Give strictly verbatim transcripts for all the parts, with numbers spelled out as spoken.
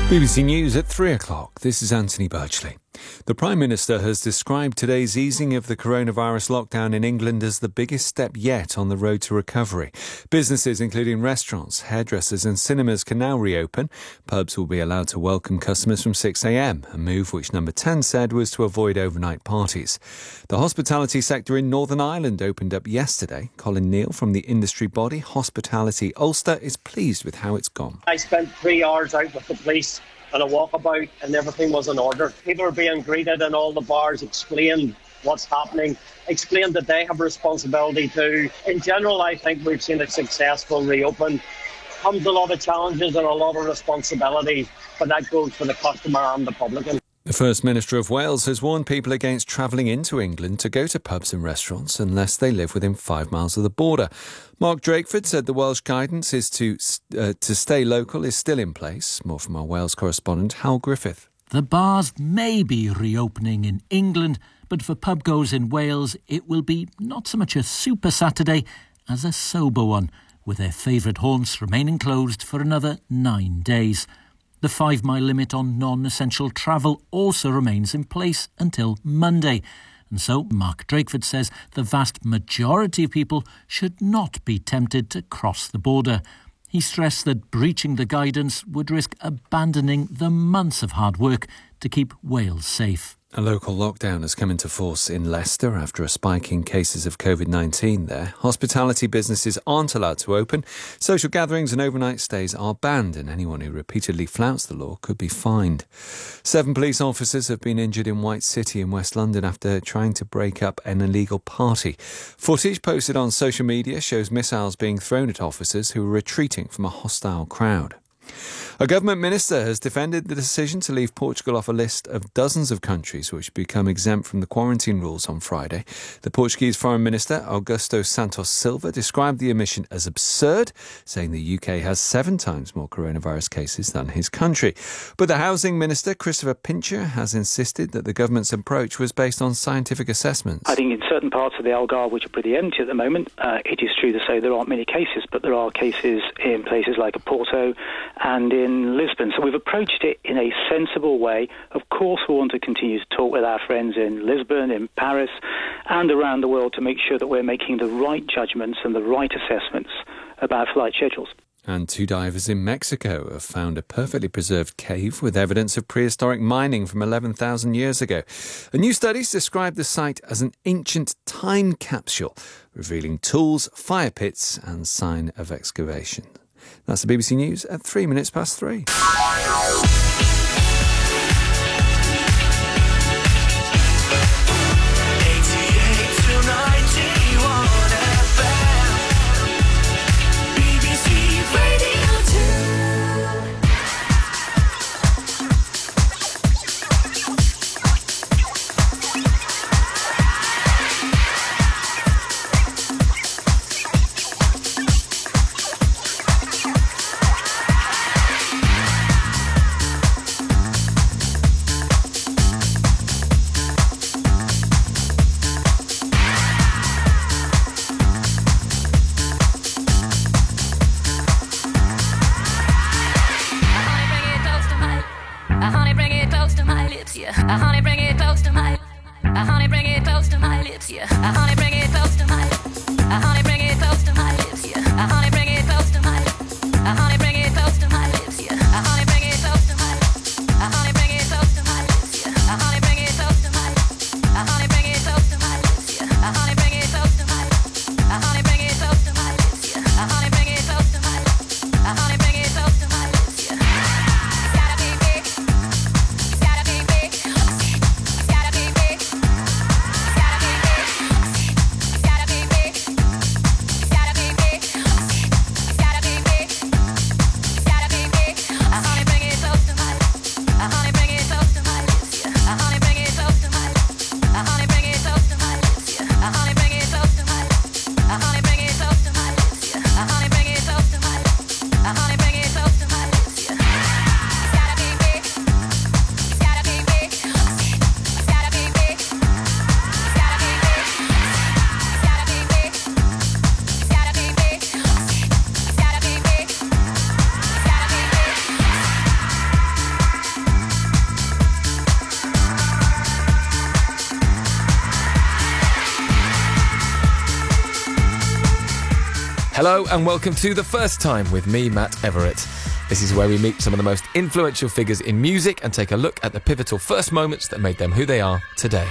B B C News at three o'clock. This is Anthony Birchley. The Prime Minister has described today's easing of the coronavirus lockdown in England as the biggest step yet on the road to recovery. Businesses, including restaurants, hairdressers and cinemas, can now reopen. Pubs will be allowed to welcome customers from six a.m, a move which Number ten said was to avoid overnight parties. The hospitality sector in Northern Ireland opened up yesterday. Colin Neal from the industry body Hospitality Ulster is pleased with how it's gone. I spent three hours out with the police and a walkabout, and everything was in order. People are being greeted in all the bars, explained what's happening, explained that they have responsibility too. In general, I think we've seen a successful reopen. Comes a lot of challenges and a lot of responsibility, but that goes for the customer and the publican. The First Minister of Wales has warned people against travelling into England to go to pubs and restaurants unless they live within five miles of the border. Mark Drakeford said the Welsh guidance is to uh, to stay local is still in place. More from our Wales correspondent, Hal Griffith. The bars may be reopening in England, but for pubgoers in Wales, it will be not so much a super Saturday as a sober one, with their favourite haunts remaining closed for another nine days. The five-mile limit on non-essential travel also remains in place until Monday. And so, Mark Drakeford says the vast majority of people should not be tempted to cross the border. He stressed that breaching the guidance would risk abandoning the months of hard work to keep Wales safe. A local lockdown has come into force in Leicester after a spike in cases of covid nineteen there. Hospitality businesses aren't allowed to open. Social gatherings and overnight stays are banned, and anyone who repeatedly flouts the law could be fined. Seven police officers have been injured in White City in West London after trying to break up an illegal party. Footage posted on social media shows missiles being thrown at officers who were retreating from a hostile crowd. A government minister has defended the decision to leave Portugal off a list of dozens of countries which become exempt from the quarantine rules on Friday. The Portuguese Foreign Minister, Augusto Santos Silva, described the omission as absurd, saying the U K has seven times more coronavirus cases than his country. But the Housing Minister, Christopher Pincher, has insisted that the government's approach was based on scientific assessments. I think in certain parts of the Algarve, which are pretty empty at the moment, uh, it is true to say there aren't many cases, but there are cases in places like Porto and in Lisbon. So we've approached it in a sensible way. Of course, we want to continue to talk with our friends in Lisbon, in Paris, and around the world to make sure that we're making the right judgments and the right assessments about flight schedules. And two divers in Mexico have found a perfectly preserved cave with evidence of prehistoric mining from eleven thousand years ago. A new studies describe the site as an ancient time capsule, revealing tools, fire pits and sign of excavation. That's the B B C News at three minutes past three. Hello and welcome to The First Time with me, Matt Everett. This is where we meet some of the most influential figures in music and take a look at the pivotal first moments that made them who they are today.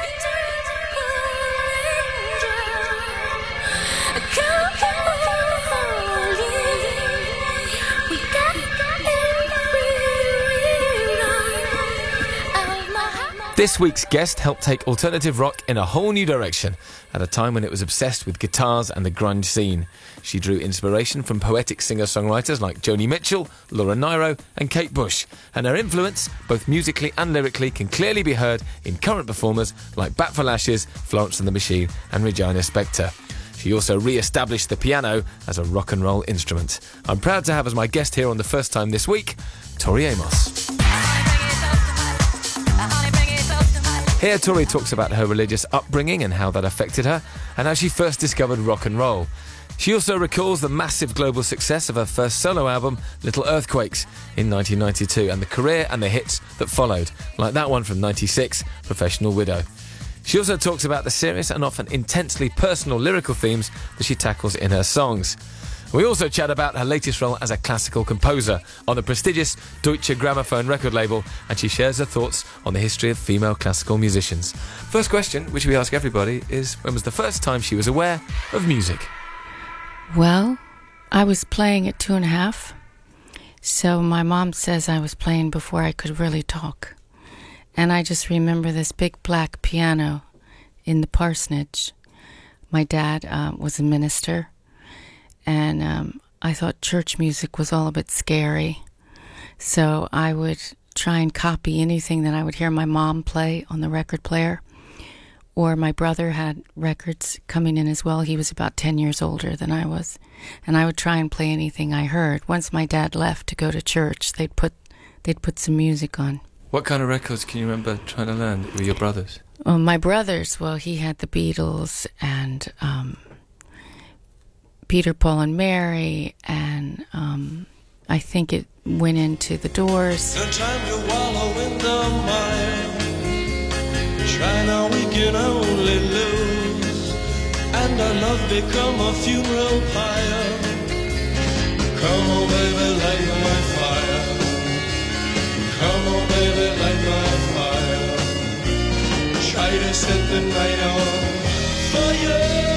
This week's guest helped take alternative rock in a whole new direction at a time when it was obsessed with guitars and the grunge scene. She drew inspiration from poetic singer-songwriters like Joni Mitchell, Laura Nyro and Kate Bush, and her influence, both musically and lyrically, can clearly be heard in current performers like Bat for Lashes, Florence and the Machine and Regina Spektor. She also re-established the piano as a rock and roll instrument. I'm proud to have as my guest here on The First Time this week, Tori Amos. Here, Tori talks about her religious upbringing and how that affected her, and how she first discovered rock and roll. She also recalls the massive global success of her first solo album, Little Earthquakes, in nineteen ninety-two, and the career and the hits that followed, like that one from ninety-six, Professional Widow. She also talks about the serious and often intensely personal lyrical themes that she tackles in her songs. We also chat about her latest role as a classical composer on the prestigious Deutsche Grammophon record label, and she shares her thoughts on the history of female classical musicians. First question, which we ask everybody, is when was the first time she was aware of music? Well, I was playing at two and a half, so my mom says I was playing before I could really talk. And I just remember this big black piano in the parsonage. My dad uh, was a minister. And um, I thought church music was all a bit scary. So I would try and copy anything that I would hear my mom play on the record player. Or my brother had records coming in as well. He was about ten years older than I was. And I would try and play anything I heard. Once my dad left to go to church, they'd put they'd put some music on. What kind of records can you remember trying to learn with your brothers? Well, my brothers, well, he had the Beatles and... Um, Peter, Paul and Mary, and um, I think it went into the Doors. No time to wallow in the mire. Try now, we can only lose, and our love become a funeral pyre. Come on, baby, light my fire. Come on, baby, light my fire. Try to set the night on fire.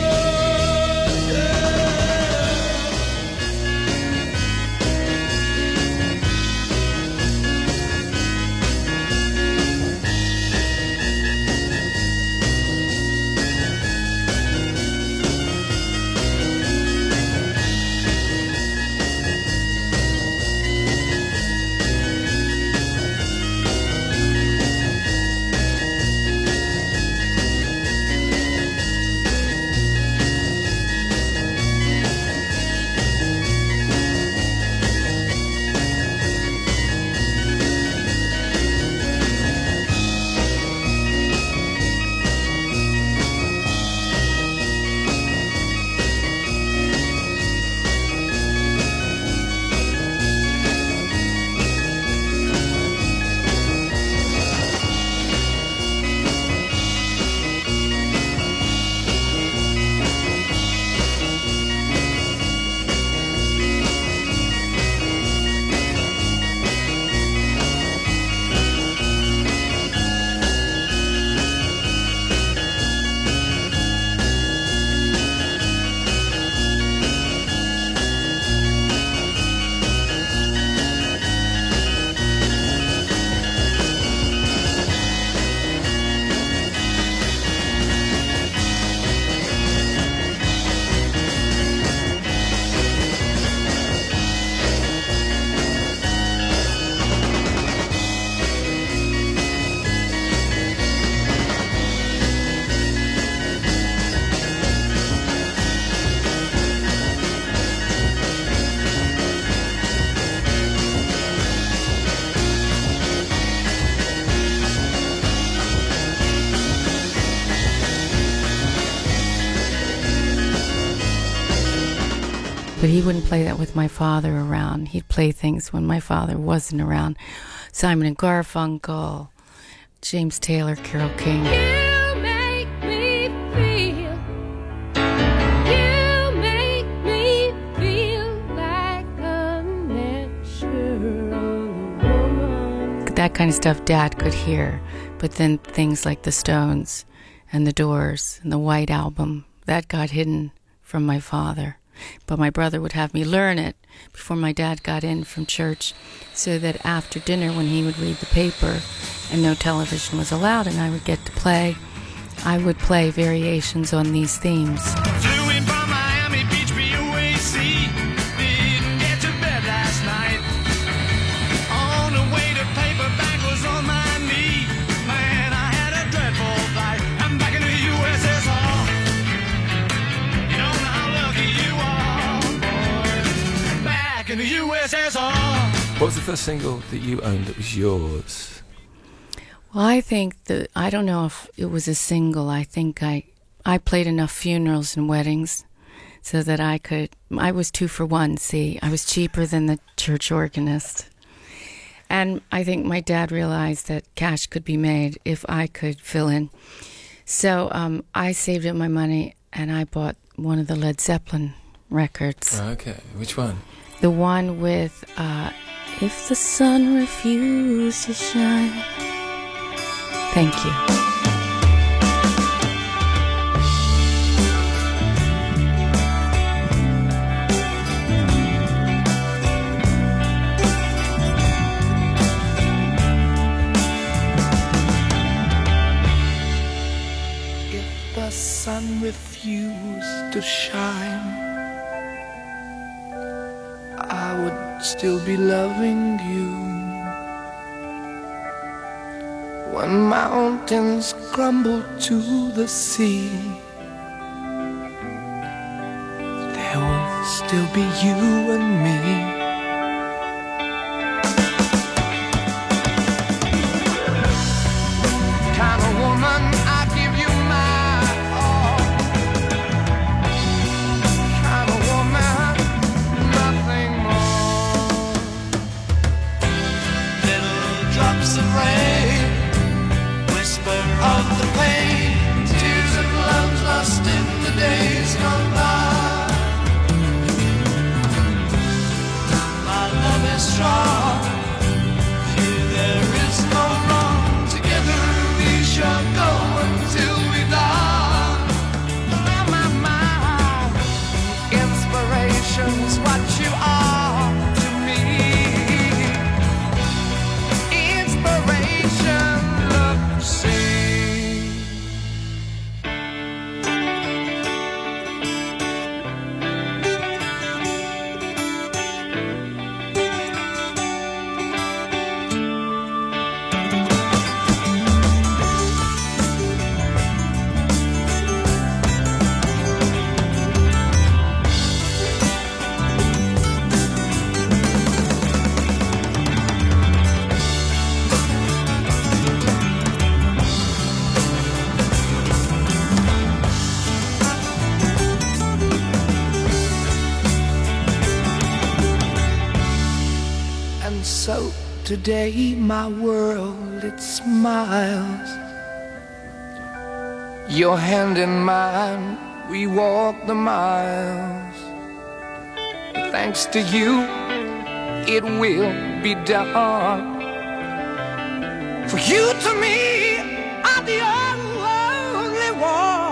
But he wouldn't play that with my father around. He'd play things when my father wasn't around. Simon and Garfunkel, James Taylor, Carole King. You make me feel. You make me that kind of stuff Dad could hear. But then things like the Stones and the Doors and the White Album, that got hidden from my father. But my brother would have me learn it before my dad got in from church, so that after dinner, when he would read the paper and no television was allowed and I would get to play, I would play variations on these themes. Flew in from Miami Beach, B O A C. Didn't get to bed last night. On the way to paperback was on my knee. Man, I had a dreadful flight. I'm back in the U S S R. You don't know how lucky you are, boy. Back in the U S S R. What was the first single that you owned that was yours? Well, I think that, I don't know if it was a single. I think I, I played enough funerals and weddings so that I could, I was two for one, see. I was cheaper than the church organist. And I think my dad realized that cash could be made if I could fill in. So um, I saved up my money and I bought one of the Led Zeppelin records. Okay, which one? The one with, uh, If the Sun Refused to Shine. Thank you. If the sun refused to shine, I would still be loving you. When mountains crumble to the sea, there will still be you and me. Kind of woman, I give you my all. Kind of woman, nothing more. Little drops of rain, of the pain, tears of love lost in the days gone by. My love is strong, here there is no wrong. Together we shall go until we die. My, my, my, inspiration's what you are to me. Inspiration, look, see. So today my world, it smiles. Your hand in mine, we walk the miles. Thanks to you, it will be done. For you to me are the only one.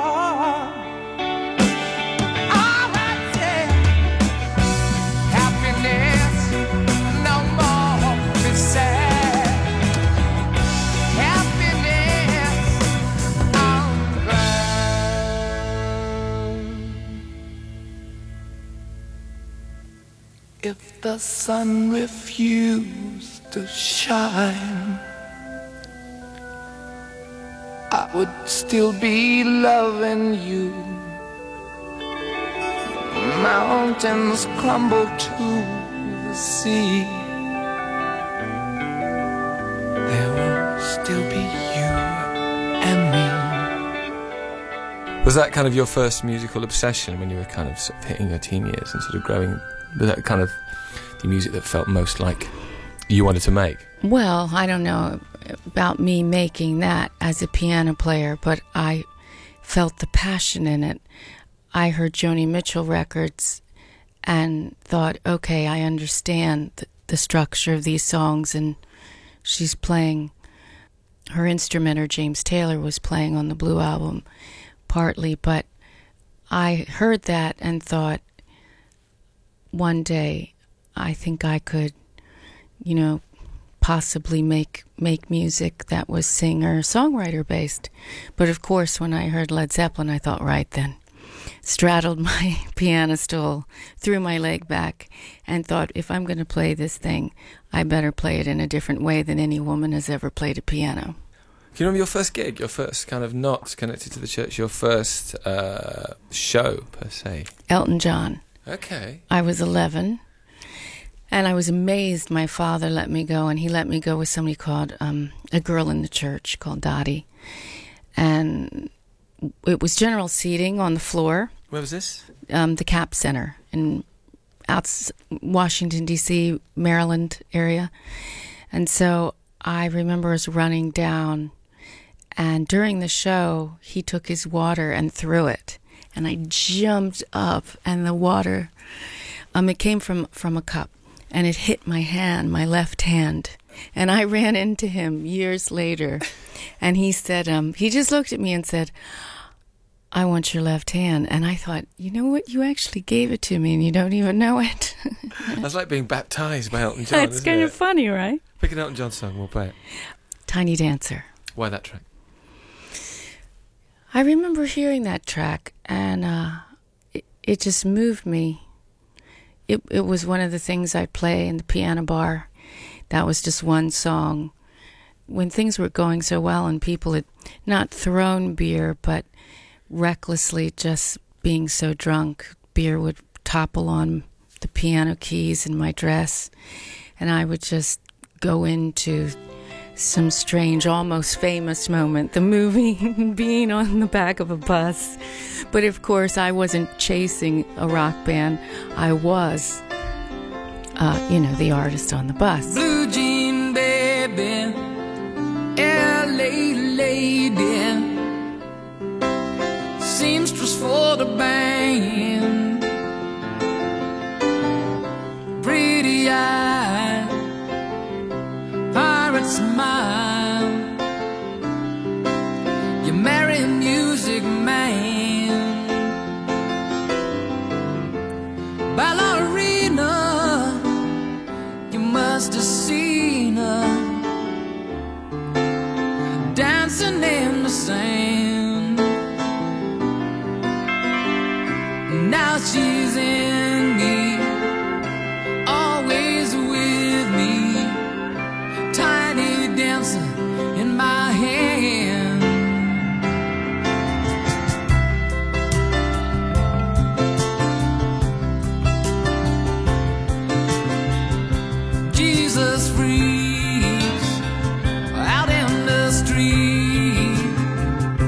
If the sun refused to shine, I would still be loving you. Mountains crumble to the sea, there will still be you and me. Was that kind of your first musical obsession when you were kind of, sort of hitting your teen years and sort of growing? Was that kind of the music that felt most like you wanted to make? Well, I don't know about me making that as a piano player, but I felt the passion in it. I heard Joni Mitchell records and thought, okay, I understand the, the structure of these songs and she's playing, her instrumenter, James Taylor, was playing on the Blue Album partly, but I heard that and thought, one day, I think I could, you know, possibly make make music that was singer-songwriter based. But of course, when I heard Led Zeppelin, I thought, right then, straddled my piano stool, threw my leg back, and thought, if I'm going to play this thing, I better play it in a different way than any woman has ever played a piano. Can you remember your first gig, your first kind of not connected to the church, your first uh, show, per se? Elton John. Okay. I was eleven, and I was amazed my father let me go, and he let me go with somebody called, um, a girl in the church called Dottie. And it was general seating on the floor. Where was this? Um, the Cap Center in out Washington, D C, Maryland area. And so I remember us running down, and during the show, he took his water and threw it. And I jumped up, and the water, um, it came from, from a cup, and it hit my hand, my left hand. And I ran into him years later, and he said, um, he just looked at me and said, I want your left hand. And I thought, you know what, you actually gave it to me, and you don't even know it. That's like being baptised by Elton John, It's isn't kind it? of funny, right? Pick an Elton John song, we'll play it. Tiny Dancer. Why that track? I remember hearing that track, and uh, it, it just moved me. It it was one of the things I'd play in the piano bar. That was just one song. When things were going so well and people had not thrown beer, but recklessly just being so drunk, beer would topple on the piano keys in my dress, and I would just go into some strange, almost famous moment, the movie being on the back of a bus. But of course, I wasn't chasing a rock band. I was, uh, you know, the artist on the bus. Blue jean baby, L A lady, seamstress for the band, pretty eye, pirate smile, you marry a music man, ballerina, you must have seen her dancing in the sand. Now she's in me, always with me, tiny dancer in my hand. Jesus freaks out in the street,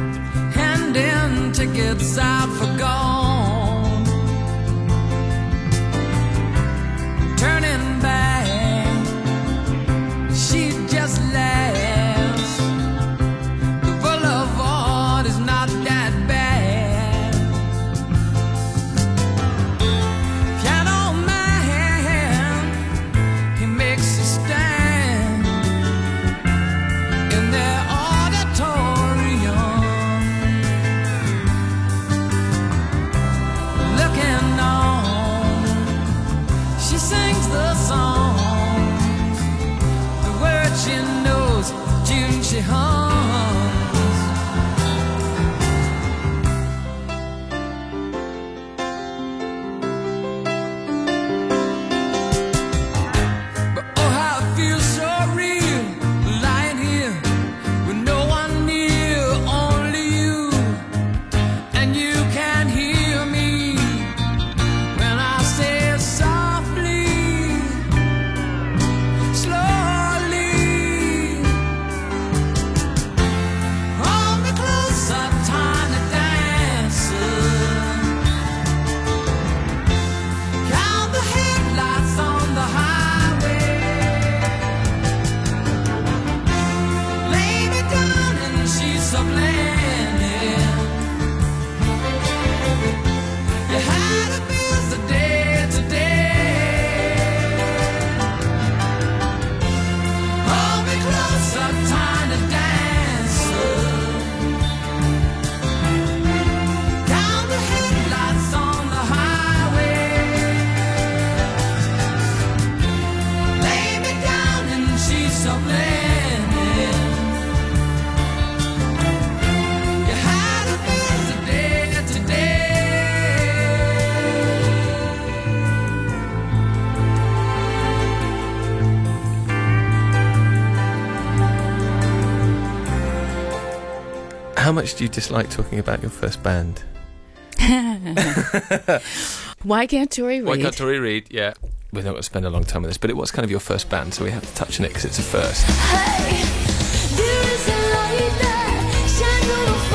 soft landing. You had a birthday today. How much do you dislike talking about your first band? Why can't Tori read? Why can't Tori read? Yeah. We're not going to spend a long time on this, but it was kind of your first band, so we have to touch on it because it's a first. Hey, there is a light that shines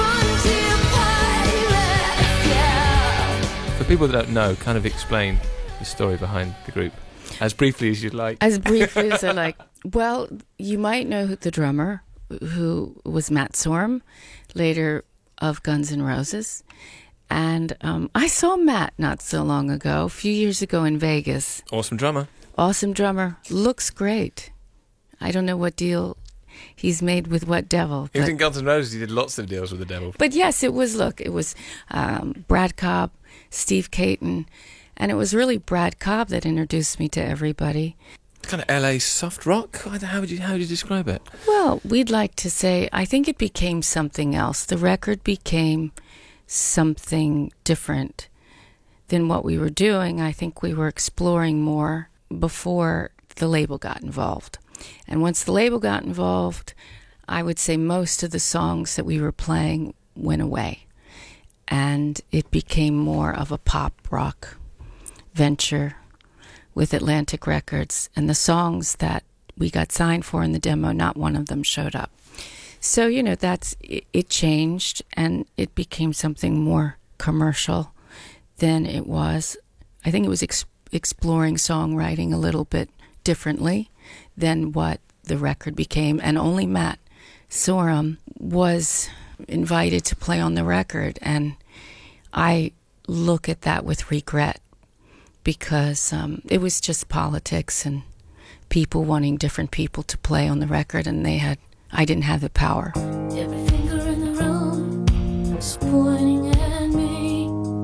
on a frontier pirate. Yeah. For people that don't know, kind of explain the story behind the group as briefly as you'd like. As briefly as I like. Well, you might know who the drummer, who was Matt Sorum, later of Guns N' Roses. And um, I saw Matt not so long ago, a few years ago in Vegas. Awesome drummer. Awesome drummer. Looks great. I don't know what deal he's made with what devil. He was but- in Guns N' Roses. He did lots of deals with the devil. But yes, it was, look, it was um, Brad Cobb, Steve Caton, and it was really Brad Cobb that introduced me to everybody. Kind of L A soft rock? How would you, how would you describe it? Well, we'd like to say, I think it became something else. The record became something different than what we were doing. I think we were exploring more before the label got involved. And once the label got involved, I would say most of the songs that we were playing went away. And it became more of a pop rock venture with Atlantic Records. And the songs that we got signed for in the demo, not one of them showed up. So, you know, that's it, it changed, and it became something more commercial than it was. I think it was ex- exploring songwriting a little bit differently than what the record became. And only Matt Sorum was invited to play on the record, and I look at that with regret because um, it was just politics and people wanting different people to play on the record, and they had I didn't have the power. Every finger in the room is pointing at me.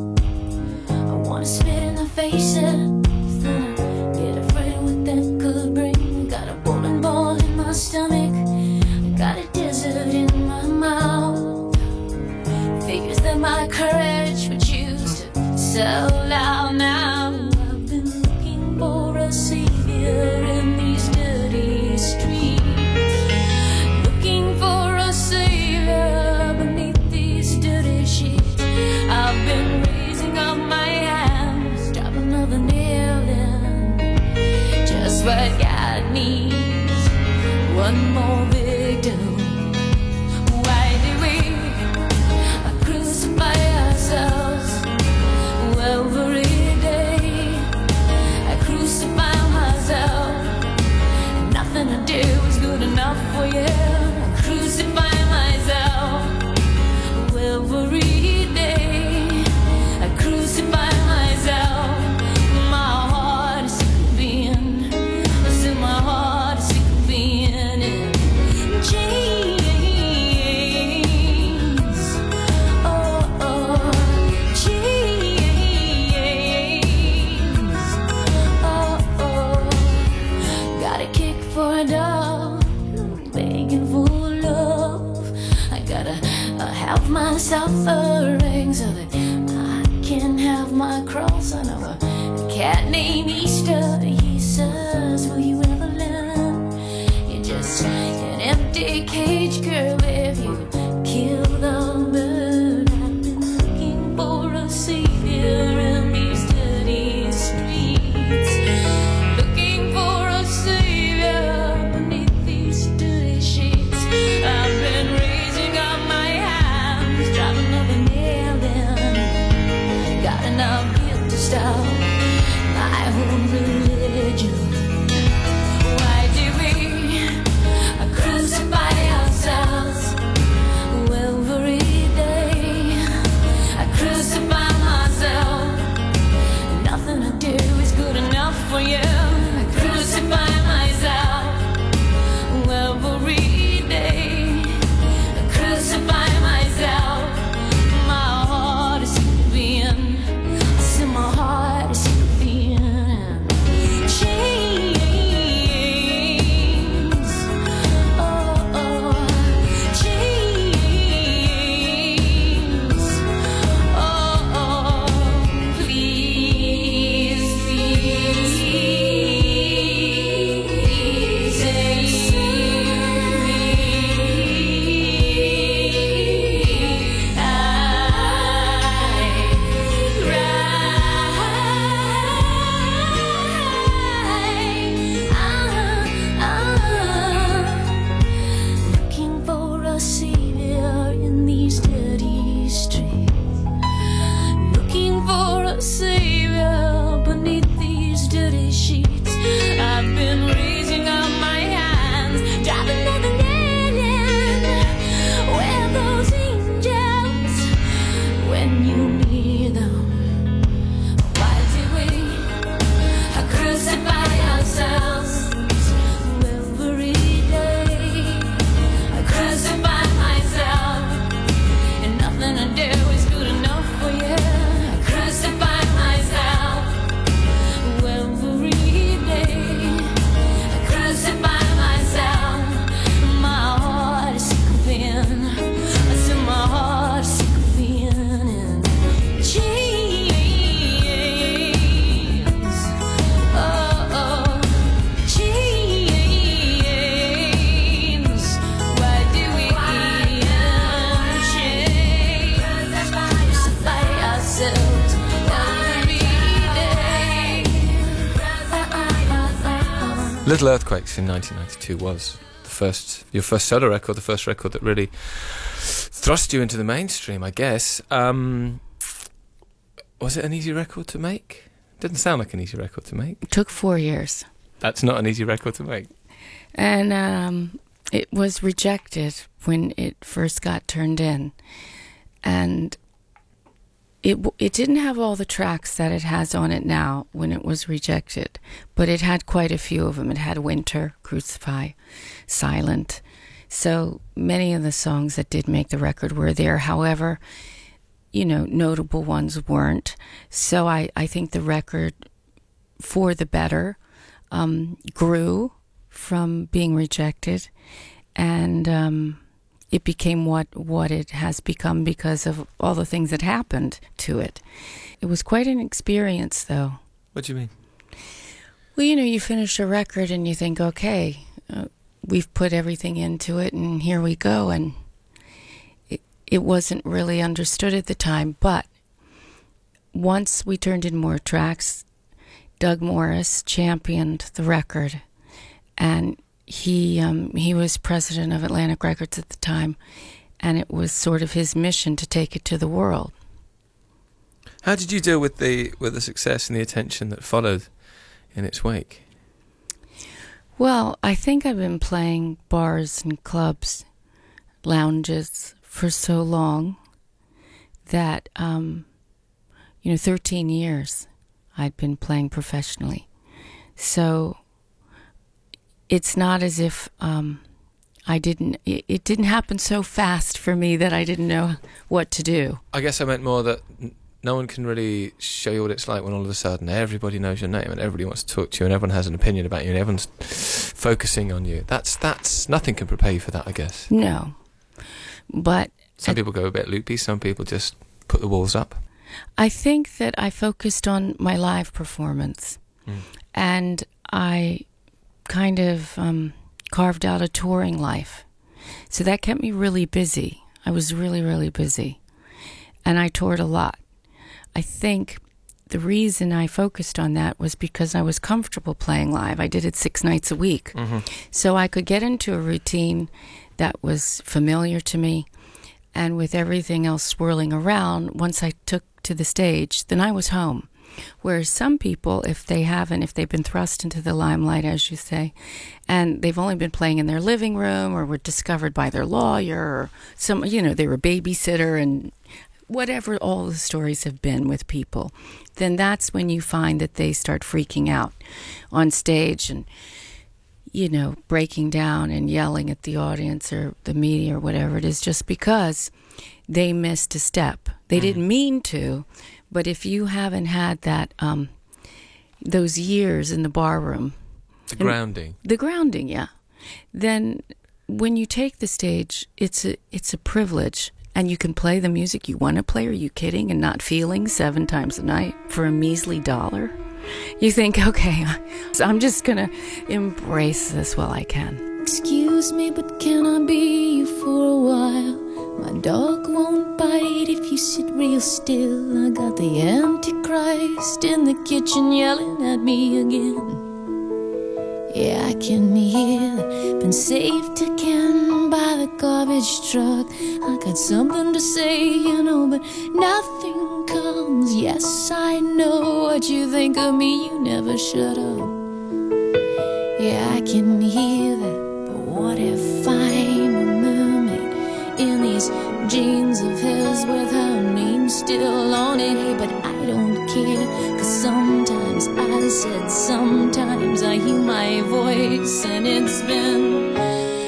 I wanna spit in the faces, then I get afraid what that could bring. I got a bowling ball in my stomach, I got a desert in my mouth. Figures that my courage would choose to sell out now. I've been looking for a savior in these dirty streets. I've been raising up my hands, drop another nail in. Just what God needs, one more victim. Why do we crucify ourselves? Well, every day I crucify myself. Nothing I do is good enough for you. I crucify myself. Well, every crucify myself. My heart is sick of being, I said my heart is sick of being in chains. Oh, oh, chains. Oh, oh, got a kick for a dog, begging for love. I gotta uh, have myself a ring so that can have my cross. I know a cat named Easter. He says, will you ever learn? You're just an empty cage, girl, if you kill the bird. I've been looking for a savior in these dirty streets. Looking for a savior beneath these dirty sheets. I've been raising up my hands, driving another nail in. Got enough guilt to stop my own religion. Why do we crucify ourselves? Well, every day I crucify myself. Nothing I do is good enough for you. I crucify myself. Well, every day I crucify myself. My heart is sick of being, I said my heart is sick of being chained. Little Earthquakes in nineteen ninety-two was the first, your first solo record, the first record that really thrust you into the mainstream, I guess. Um, was it an easy record to make? Didn't sound like an easy record to make. It took four years. That's not an easy record to make. And um, it was rejected when it first got turned in. And it it didn't have all the tracks that it has on it now when it was rejected, but it had quite a few of them. It had Winter, Crucify, Silent. So many of the songs that did make the record were there. However, you know, notable ones weren't. So I, I think the record, for the better, um, grew from being rejected, and um, it became what, what it has become because of all the things that happened to it. It was quite an experience, though. What do you mean? Well, you know, you finish a record and you think, okay, uh, we've put everything into it and here we go. And it, it wasn't really understood at the time. But once we turned in more tracks, Doug Morris championed the record. And he um, he was president of Atlantic Records at the time. And it was sort of his mission to take it to the world. How did you deal with the with the success and the attention that followed in its wake? Well, I think I've been playing bars and clubs, lounges for so long that, um, you know, thirteen years I'd been playing professionally. So it's not as if um, I didn't, it, it didn't happen so fast for me that I didn't know what to do. I guess I meant more that no one can really show you what it's like when all of a sudden everybody knows your name and everybody wants to talk to you and everyone has an opinion about you and everyone's focusing on you. That's that's nothing can prepare you for that, I guess. No, but some at, people go a bit loopy. Some people just put the walls up. I think that I focused on my live performance, mm. and I kind of um, carved out a touring life, so that kept me really busy. I was really, really busy, and I toured a lot. I think the reason I focused on that was because I was comfortable playing live. I did it six nights a week. Mm-hmm. So I could get into a routine that was familiar to me, and with everything else swirling around, once I took to the stage, then I was home. Whereas some people, if they haven't, if they've been thrust into the limelight, as you say, and they've only been playing in their living room or were discovered by their lawyer or some, you know, they were a babysitter and whatever all the stories have been with people, then that's when you find that they start freaking out on stage and, you know, breaking down and yelling at the audience or the media or whatever it is, just because they missed a step. They mm. didn't mean to, but if you haven't had that, um, those years in the bar room, the grounding, the grounding, yeah, then when you take the stage, it's a it's a privilege. And you can play the music you want to play. Are you kidding? And not feeling seven times a night for a measly dollar. You think, okay, so I'm just going to embrace this while I can. Excuse me, but can I be you for a while? My dog won't bite if you sit real still. I got the Antichrist in the kitchen yelling at me again. Yeah, I can hear, been saved again by the garbage truck. I got something to say, you know, but nothing comes. Yes, I know what you think of me, you never shut up. Yeah, I can hear that, but what if I'm a mermaid in these jeans of his with her name still on it? Hey, but I don't care, cause sometimes I said sometimes I hear my voice and it's been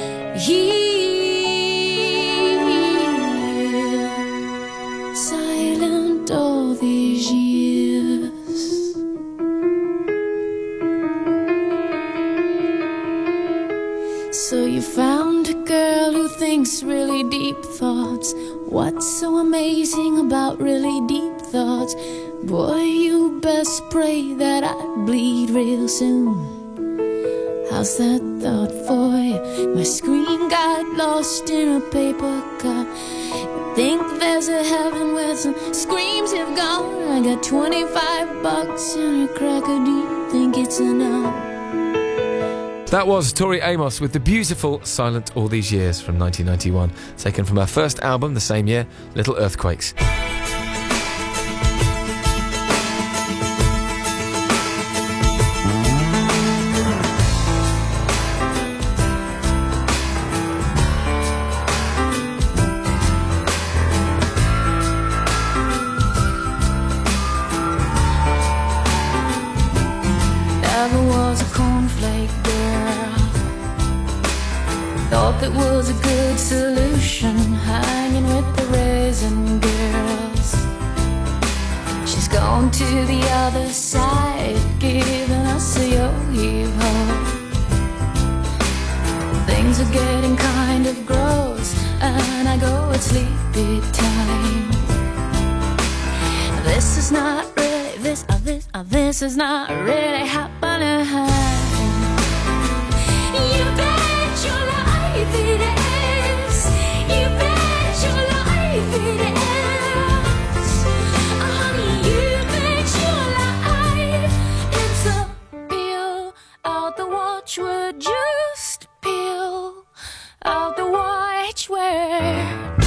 here silent all these years. So you found a girl who thinks really deep thoughts. What's so amazing about really deep thoughts? Boy, you best pray that I bleed real soon. How's that thought for you? My screen got lost in a paper cup. You think there's a heaven where some screams have gone? I got twenty-five bucks and a cracker. Do you think it's enough? That was Tori Amos with the beautiful Silent All These Years from nineteen ninety-one, taken from her first album the same year, Little Earthquakes. Never was a cornflake girl. Thought that was a good solution, hanging with the raisin girls. She's gone to the other side, giving us a yo-yo. Things are getting kind of gross, and I go at sleepy time. This is not really, this, uh, this, uh, this is not really happening. You bet your life it is. You bet your life it is. Honey, you bet your life it's a peel out the watchword, just peel out the watchword.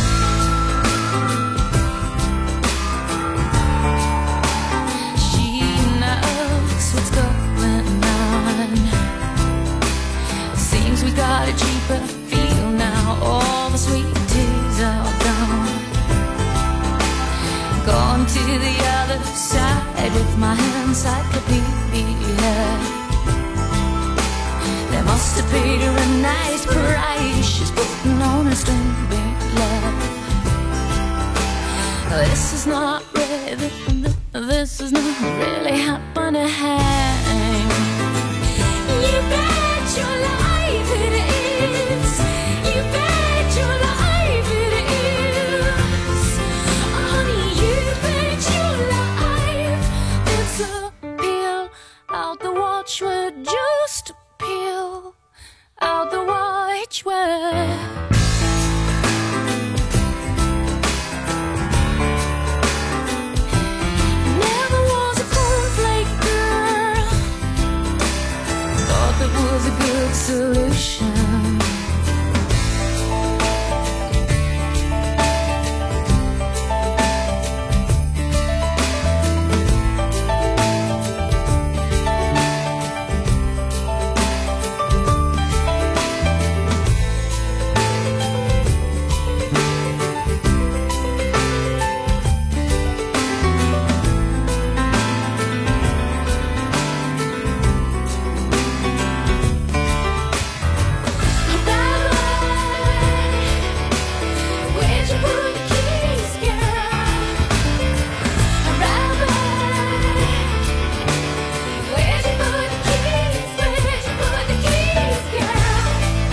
She knows what's going on. Seems we got a cheaper feel now. All the sweet teas are gone. Gone to the other side with my encyclopedia. They must have paid her a nice price. She's putting on a string big love. This is not really, this is not really happening. You bet your life it is. You bet your life it is. Honey, you bet your life it's a peel out the watchword, just peel out the watchword. Never was a cornflake girl. Thought that was a good solution. Where'd you put the keys, girl? Rabbi, where'd you put the keys? Where'd you put the keys, girl?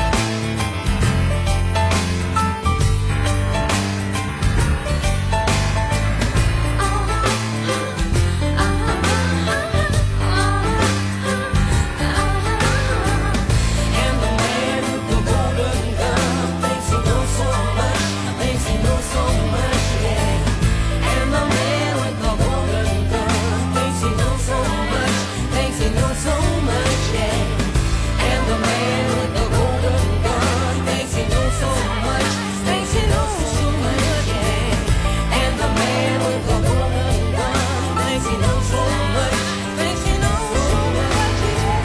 And the man with the golden gun thinks he knows so much, thinks he knows so much, yeah. And the man with the golden gun thinks he knows so much, thinks he knows so much, yeah. And the man with the golden gun thinks he knows so much, thinks he knows so much, yeah. And the man with the golden gun thinks he knows so much, thinks he knows so much, yeah.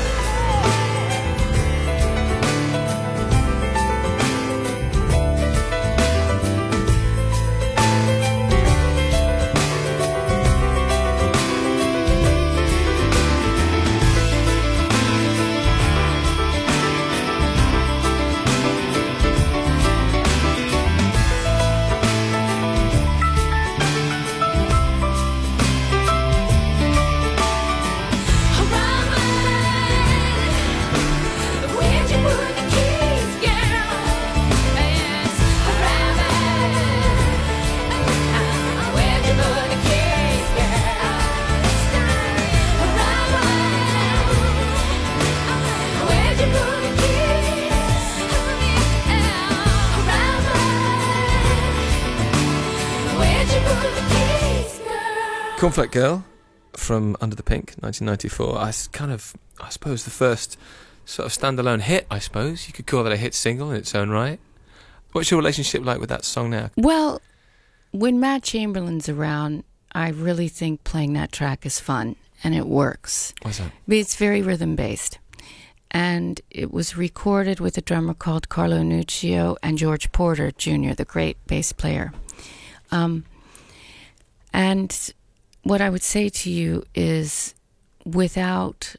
Where'd you put the keys, girl? Yes, where'd you put the keys, girl? Where'd you put the keys? Where'd you put the keys, girl? Cornflake Girl from Under the Pink, nineteen ninety-four. I s- kind of, I suppose, the first sort of standalone hit, I suppose. You could call that a hit single in its own right. What's your relationship like with that song now? Well, when Matt Chamberlain's around, I really think playing that track is fun, and it works. What's that? It's very rhythm-based. And it was recorded with a drummer called Carlo Nuccio and George Porter Junior, the great bass player. Um, and what I would say to you is, without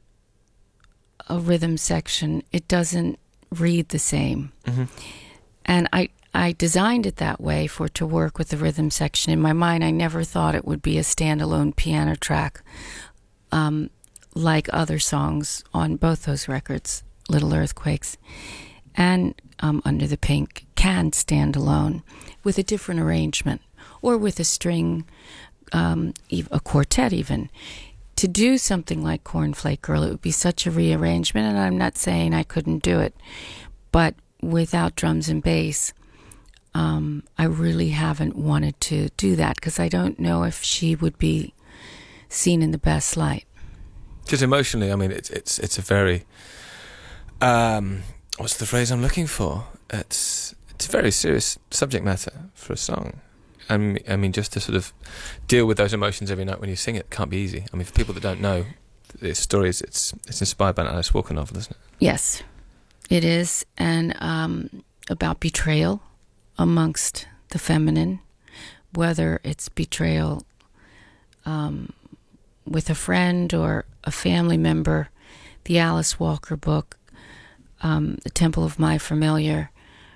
a rhythm section, it doesn't read the same. Mm-hmm. And I, I designed it that way for it to work with the rhythm section. In my mind, I never thought it would be a standalone piano track, um, like other songs on both those records, Little Earthquakes and um, Under the Pink, can stand alone with a different arrangement, or with a string, um, a quartet even. To do something like Cornflake Girl, it would be such a rearrangement, and I'm not saying I couldn't do it, but without drums and bass, um, I really haven't wanted to do that, because I don't know if she would be seen in the best light. Because emotionally, I mean, it's it's it's a very, um, what's the phrase I'm looking for? It's it's a very serious subject matter for a song. I mean, I mean, just to sort of deal with those emotions every night when you sing it can't be easy. I mean, for people that don't know, the story is it's it's inspired by an Alice Walker novel, isn't it? Yes, it is, and um, about betrayal amongst the feminine, whether it's betrayal um, with a friend or a family member. The Alice Walker book, um, The Temple of My Familiar,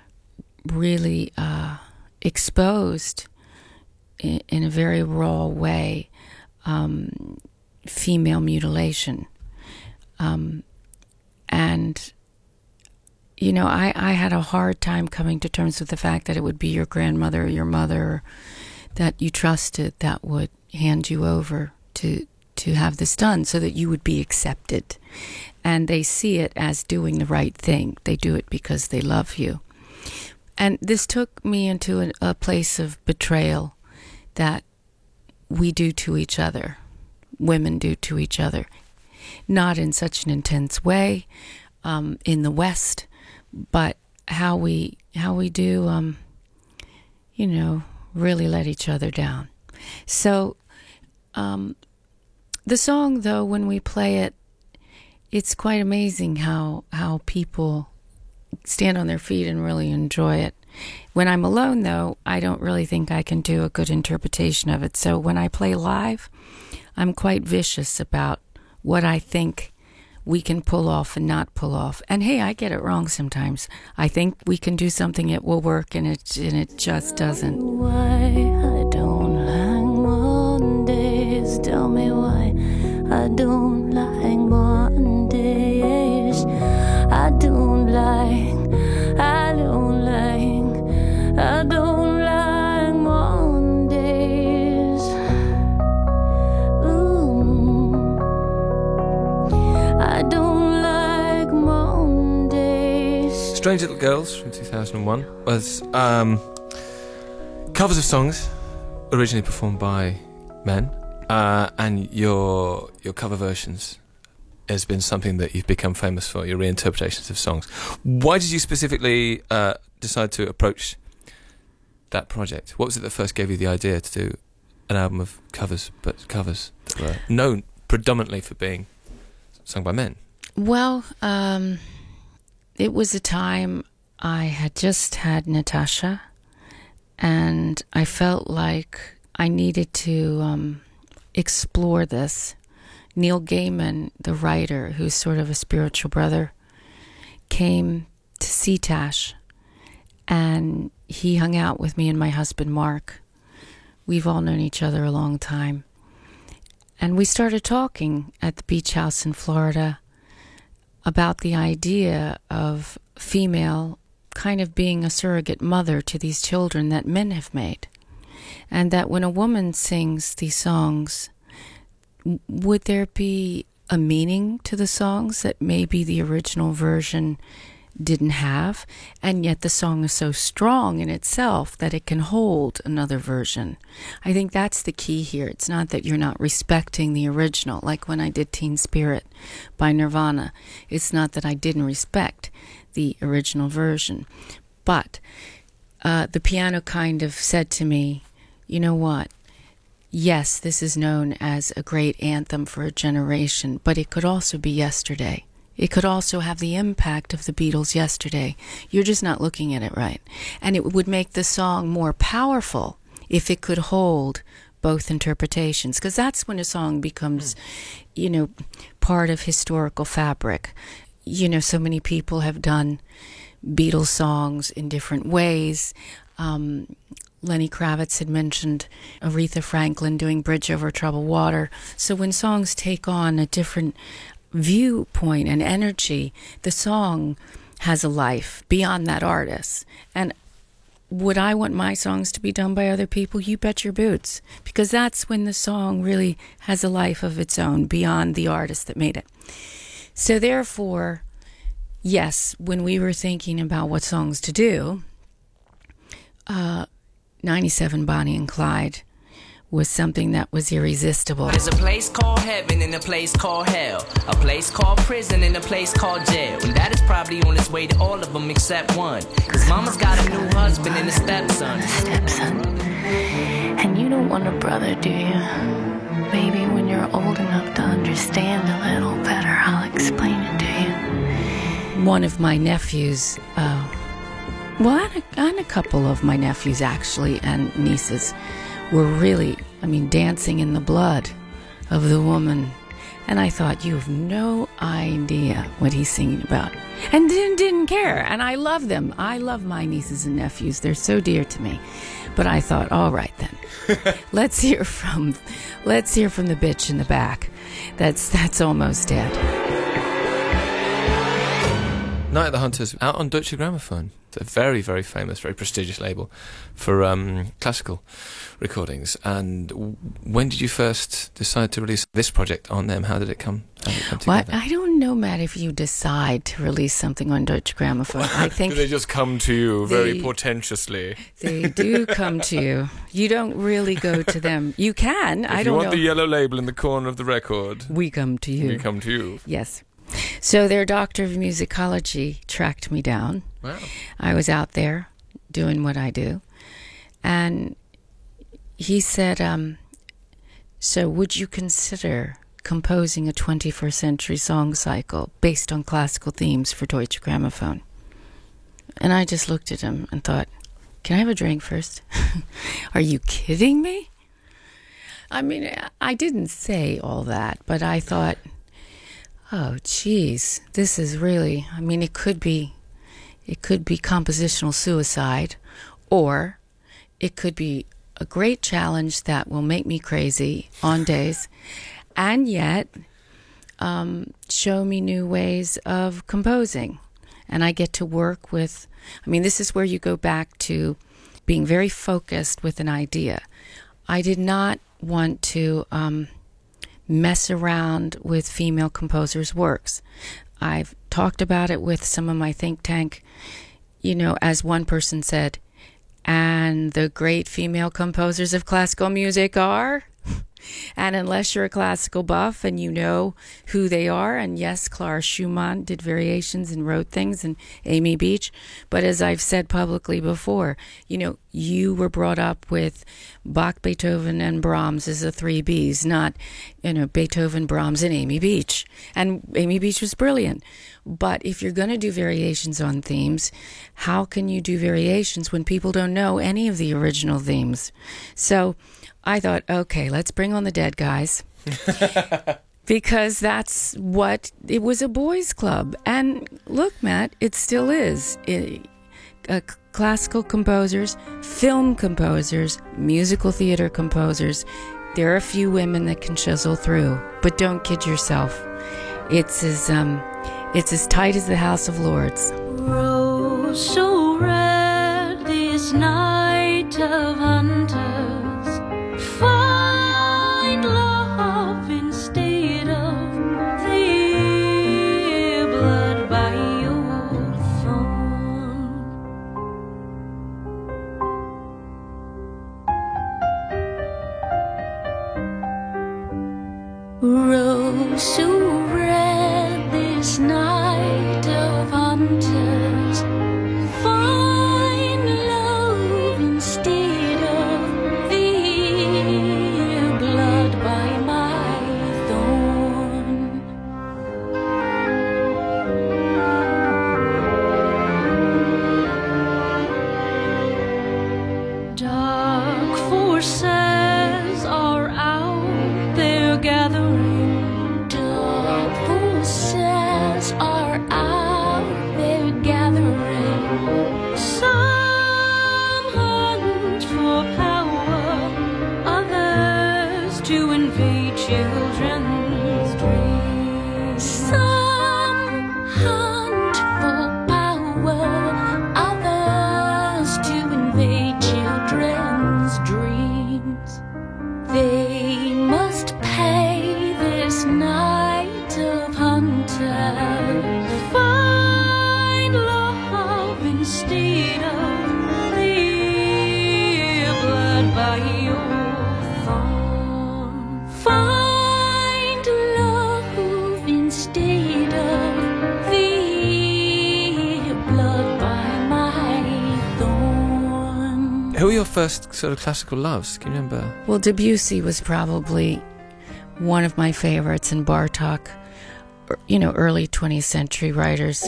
really uh, exposed in, in a very raw way um, female mutilation. Um, and, you know, I, I had a hard time coming to terms with the fact that it would be your grandmother or your mother that you trusted that would hand you over to to have this done so that you would be accepted. And they see it as doing the right thing. They do it because they love you. And this took me into a, a place of betrayal that we do to each other, women do to each other. Not in such an intense way um, in the West, but how we how we do, um, you know, really let each other down. So um, the song, though, when we play it, it's quite amazing how how people stand on their feet and really enjoy it. When I'm alone, though, I don't really think I can do a good interpretation of it. So when I play live, I'm quite vicious about what I think we can pull off and not pull off. And hey, I get it wrong sometimes. I think we can do something, it will work, and it and it just doesn't. Why I don't like Mondays. Tell me why I don't like Mondays. I don't like, I don't like, I don't like Mondays. Ooh, I don't like Mondays. Strange Little Girls from two thousand one was um, covers of songs originally performed by men, uh, and your your cover versions has been something that you've become famous for, your reinterpretations of songs. Why did you specifically uh, decide to approach that project? What was it that first gave you the idea to do an album of covers, but covers that were known predominantly for being sung by men? Well, um, it was a time I had just had Natasha, and I felt like I needed to um, explore this. Neil Gaiman, the writer, who's sort of a spiritual brother, came to see Tash, and he hung out with me and my husband, Mark. We've all known each other a long time. And we started talking at the beach house in Florida about the idea of female kind of being a surrogate mother to these children that men have made. And that when a woman sings these songs, would there be a meaning to the songs that maybe the original version didn't have, and yet the song is so strong in itself that it can hold another version. I think that's the key here. It's not that you're not respecting the original, like when I did Teen Spirit by Nirvana. It's not that I didn't respect the original version, but uh, the piano kind of said to me, you know what? Yes, this is known as a great anthem for a generation, but it could also be yesterday. It could also have the impact of the Beatles yesterday. You're just not looking at it right. And it would make the song more powerful if it could hold both interpretations, because that's when a song becomes, you know, part of historical fabric. You know, so many people have done Beatles songs in different ways. Um, Lenny Kravitz had mentioned Aretha Franklin doing Bridge Over Troubled Water. So when songs take on a different viewpoint and energy, the song has a life beyond that artist. And would I want my songs to be done by other people? You bet your boots. Because that's when the song really has a life of its own beyond the artist that made it. So therefore, yes, when we were thinking about what songs to do, uh, ninety-seven Bonnie and Clyde was something that was irresistible. There's a place called heaven and a place called hell, a place called prison and a place called jail, and that is probably on its way to all of them except one, cause mama's got a new husband and a stepson. Stepson. And you don't want a brother, do you? Maybe when you're old enough to understand a little better, I'll explain it to you. One of my nephews, uh, well, and a, and a couple of my nephews actually, and nieces, were really, I mean, dancing in the blood of the woman. And I thought, you have no idea what he's singing about. And didn't, didn't care. And I love them. I love my nieces and nephews. They're so dear to me. But I thought, all right then. let's hear from let's hear from the bitch in the back. That's that's almost dead. Night at the Hunters, out on Deutsche Grammophon. It's a very, very famous, very prestigious label for um, classical recordings. And w- when did you first decide to release this project on them? How did it come, how did it come Well, together? I don't know, Matt, if you decide to release something on Deutsche Grammophon. I think do they just come to you very they, portentously? They do come to you. You don't really go to them. You can. If I you don't want know. the yellow label in the corner of the record, we come to you. we come to you. Yes. So their doctor of musicology tracked me down. Wow. I was out there doing what I do. And he said, um, so would you consider composing a twenty-first century song cycle based on classical themes for Deutsche Grammophon? And I just looked at him and thought, can I have a drink first? Are you kidding me? I mean, I didn't say all that, but I thought, oh, geez, this is really, I mean, it could be, it could be compositional suicide, or it could be a great challenge that will make me crazy on days, and yet um, show me new ways of composing. And I get to work with, I mean, this is where you go back to being very focused with an idea. I did not want to um, mess around with female composers' works. I've talked about it with some of my think tank, you know, as one person said, and the great female composers of classical music are... And unless you're a classical buff and you know who they are, and yes, Clara Schumann did variations and wrote things, and Amy Beach, but as I've said publicly before, you know, you were brought up with Bach, Beethoven, and Brahms as the three Bs, not, you know, Beethoven, Brahms, and Amy Beach. And Amy Beach was brilliant. But if you're going to do variations on themes, how can you do variations when people don't know any of the original themes? So I thought, okay, let's bring on the dead guys. Because that's what, it was a boys' club. And look, Matt, it still is. It, uh, classical composers, film composers, musical theater composers. There are a few women that can chisel through, but don't kid yourself. It's as, um, it's as tight as the House of Lords. Rose so red this night of hunters, find love instead of their blood by your thorn. those who read this night of hunters find love instead of the blood by my thorn. Dark forces are out there gathering. Dark forces are out there gathering. Some hunt for power, others to invade children's dreams. Some hunt for power, others to invade children's dreams. They must pay this night of hunters. Find love instead of the blood by your thorn. Find love instead of the blood by my thorn. Who were your first sort of classical loves? Can you remember? Well, Debussy was probably one of my favorites, and Bartok, or, you know, early twentieth century writers.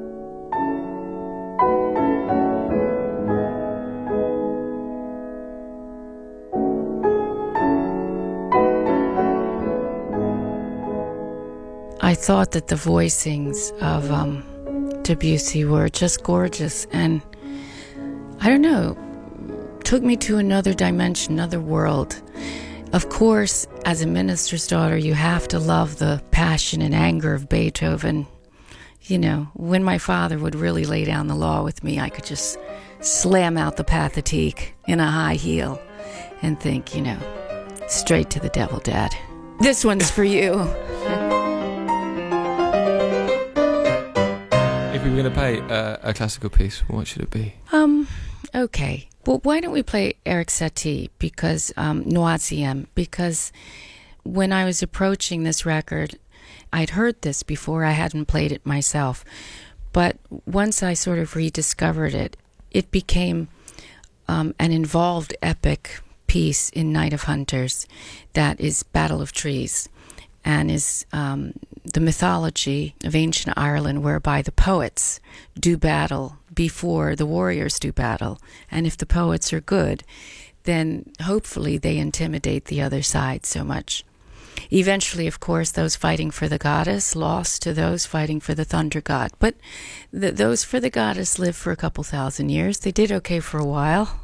I thought that the voicings of um, Debussy were just gorgeous, and I don't know, took me to another dimension, another world. Of course, as a minister's daughter, you have to love the passion and anger of Beethoven. You know, when my father would really lay down the law with me, I could just slam out the Pathétique in a high heel and think, you know, straight to the devil, Dad. This one's for you. If we were going to play uh, a classical piece, what should it be? Um, okay. Well, why don't we play Eric Satie, because, um, Noisiem, because when I was approaching this record, I'd heard this before, I hadn't played it myself, but once I sort of rediscovered it, it became um, an involved epic piece in Night of Hunters that is Battle of Trees, and is um, the mythology of ancient Ireland whereby the poets do battle before the warriors do battle. And if the poets are good, then hopefully they intimidate the other side so much. Eventually, of course, those fighting for the goddess lost to those fighting for the thunder god. But th- those for the goddess lived for a couple thousand years. They did okay for a while.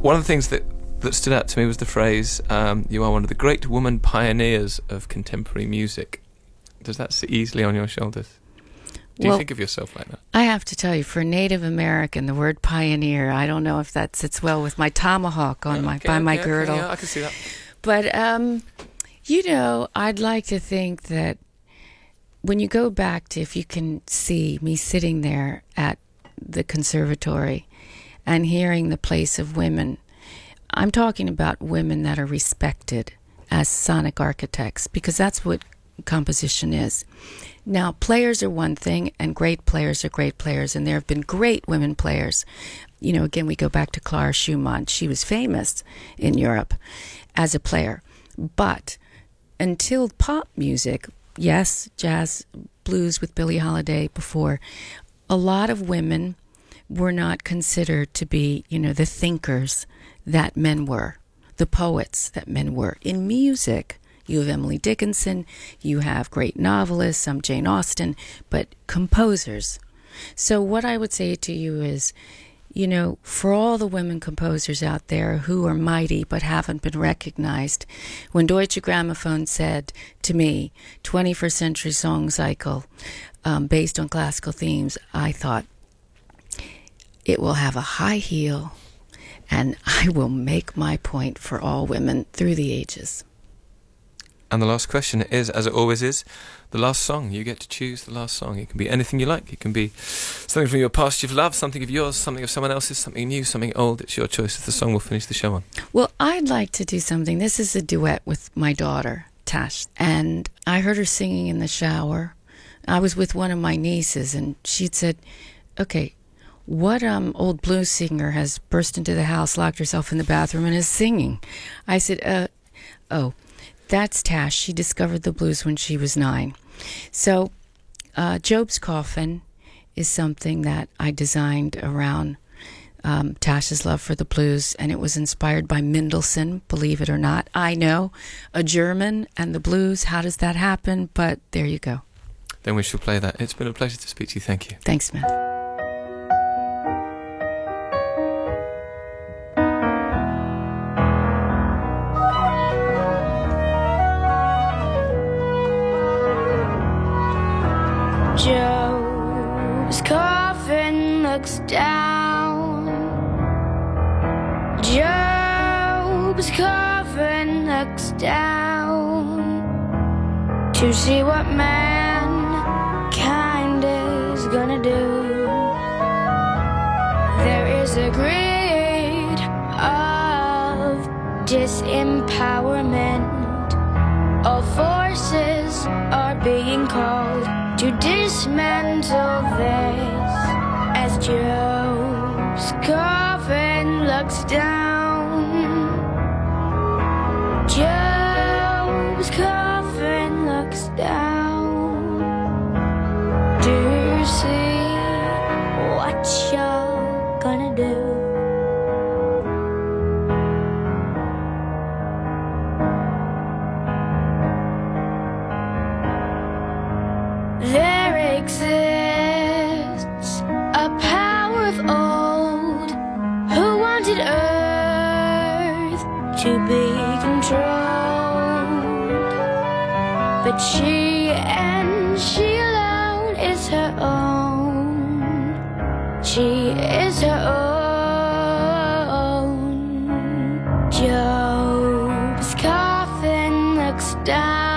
one of the things that, that stood out to me was the phrase, um, you are one of the great woman pioneers of contemporary music. Does that sit easily on your shoulders? Do Well, you think of yourself like that? I have to tell you, for Native American, the word pioneer, I don't know if that sits well with my tomahawk on my Okay, by my okay, girdle. Okay, yeah, I can see that. But, um, you know, I'd like to think that when you go back to, if you can see me sitting there at the conservatory and hearing the place of women, I'm talking about women that are respected as sonic architects, because that's what composition is. Now, players are one thing, and great players are great players, and there have been great women players. You know, again, we go back to Clara Schumann. She was famous in Europe as a player. But until pop music, yes, jazz, blues with Billie Holiday before, a lot of women were not considered to be, you know, the thinkers that men were, the poets that men were. In music, you have Emily Dickinson, you have great novelists, some Jane Austen, but composers. So what I would say to you is, you know, for all the women composers out there who are mighty but haven't been recognized, when Deutsche Grammophon said to me, twenty-first century song cycle um, based on classical themes, I thought, it will have a high heel, and I will make my point for all women through the ages. And the last question is, as it always is, the last song. You get to choose the last song. It can be anything you like. It can be something from your past you've loved, something of yours, something of someone else's, something new, something old. It's your choice. It's the song we'll finish the show on. Well, I'd like to do something. This is a duet with my daughter, Tash. And I heard her singing in the shower. I was with one of my nieces, and she'd said, okay, what um old blues singer has burst into the house, locked herself in the bathroom, and is singing? I said, uh, oh, that's Tash. She discovered the blues when she was nine. So uh, Job's Coffin is something that I designed around um, Tash's love for the blues, and it was inspired by Mendelssohn, believe it or not. I know, a German and the blues, how does that happen? But there you go. Then we shall play that. It's been a pleasure to speak to you. Thank you. Thanks, man. Joe's coffin looks down. Job's coffin looks down to see what mankind is gonna do. There is a greed of disempowerment. All forces are being called to dismantle this as Joe's coffin looks down. Joe's coffin looks down to see what you're gonna do. There exists a power of old who wanted Earth to be controlled, but she and she alone is her own. She is her own. Job's coffin looks down.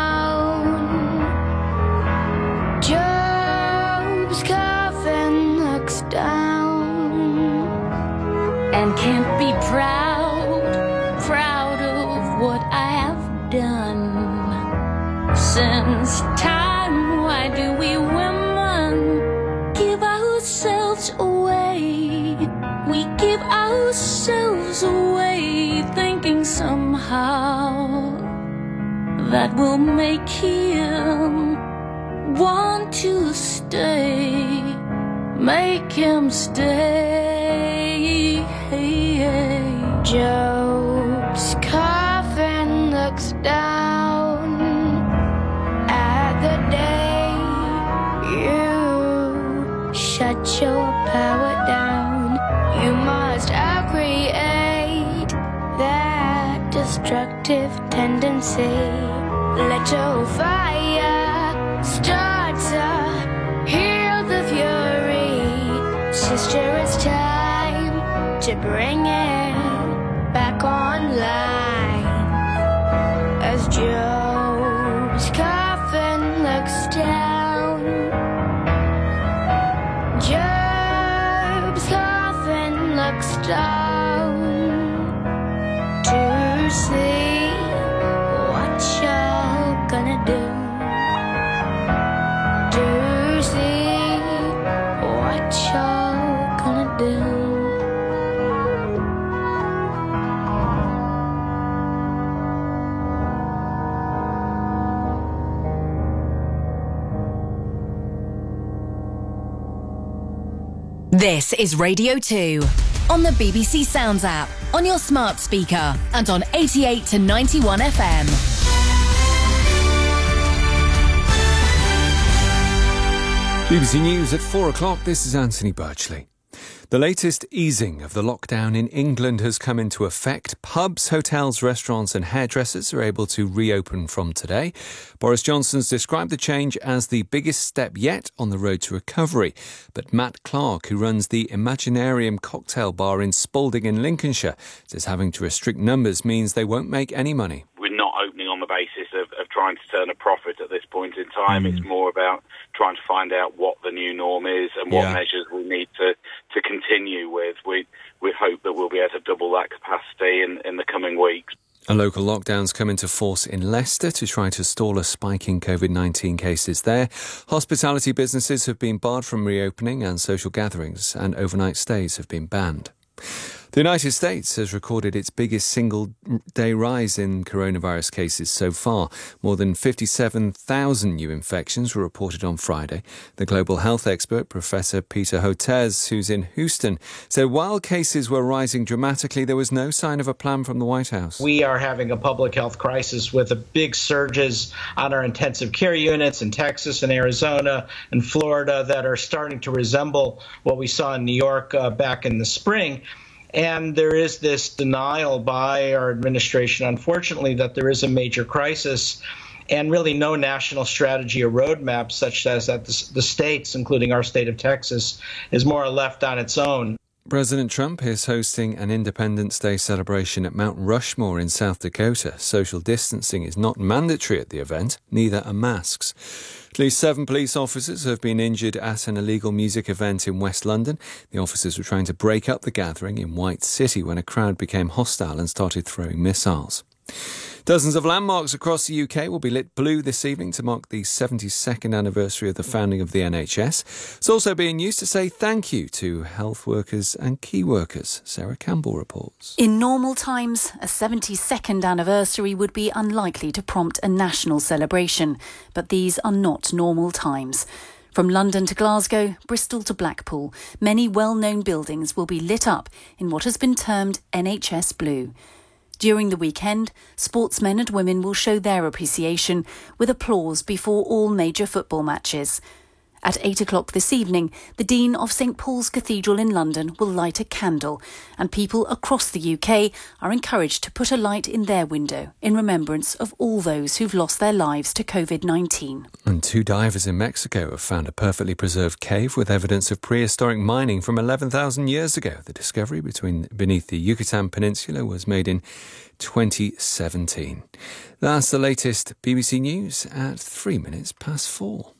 Job's coffin looks down and can't be proud, proud of what I have done. Since time, why do we women give ourselves away? We give ourselves away, thinking somehow that will make him want to stay, make him stay. Job's coffin looks down at the day you shut your power down. You must outcreate destructive tendency. Let your fire start to heal the fury. Sister, it's time to bring it back online. As Job's coffin looks down, Job's coffin looks down to see what you're gonna do, to see what you're gonna do. This is Radio two on the B B C Sounds app, on your smart speaker and on eighty-eight to ninety-one F M. B B C News at four o'clock. This is Anthony Birchley. The latest easing of the lockdown in England has come into effect. Pubs, hotels, restaurants and hairdressers are able to reopen from today. Boris Johnson's described the change as the biggest step yet on the road to recovery. But Matt Clark, who runs the Imaginarium cocktail bar in Spalding in Lincolnshire, says having to restrict numbers means they won't make any money. We're not opening on the basis of, of trying to turn a profit at this point in time. Mm. It's more about trying to find out what the new norm is and what yeah. measures we need to, to continue with. We we hope that we'll be able to double that capacity in, in the coming weeks. A local lockdown's come into force in Leicester to try to stall a spike in COVID nineteen cases there. Hospitality businesses have been barred from reopening and social gatherings, and overnight stays have been banned. The United States has recorded its biggest single-day rise in coronavirus cases so far. More than fifty-seven thousand new infections were reported on Friday. The global health expert, Professor Peter Hotez, who's in Houston, said while cases were rising dramatically, there was no sign of a plan from the White House. We are having a public health crisis with a big surges on our intensive care units in Texas and Arizona and Florida that are starting to resemble what we saw in New York uh, back in the spring. And there is this denial by our administration, unfortunately, that there is a major crisis and really no national strategy or roadmap, such as that the, the states, including our state of Texas, is more or left on its own. President Trump is hosting an Independence Day celebration at Mount Rushmore in South Dakota. Social distancing is not mandatory at the event, neither are masks. At least seven police officers have been injured at an illegal music event in West London. The officers were trying to break up the gathering in White City when a crowd became hostile and started throwing missiles. Dozens of landmarks across the U K will be lit blue this evening to mark the seventy-second anniversary of the founding of the N H S. It's also being used to say thank you to health workers and key workers. Sarah Campbell reports. In normal times, a seventy-second anniversary would be unlikely to prompt a national celebration, but these are not normal times. From London to Glasgow, Bristol to Blackpool, many well-known buildings will be lit up in what has been termed N H S Blue. During the weekend, sportsmen and women will show their appreciation with applause before all major football matches. At eight o'clock this evening, the Dean of St Paul's Cathedral in London will light a candle, and people across the U K are encouraged to put a light in their window in remembrance of all those who've lost their lives to COVID nineteen. And two divers in Mexico have found a perfectly preserved cave with evidence of prehistoric mining from eleven thousand years ago. The discovery between, beneath the Yucatan Peninsula was made in twenty seventeen. That's the latest B B C News at three minutes past four.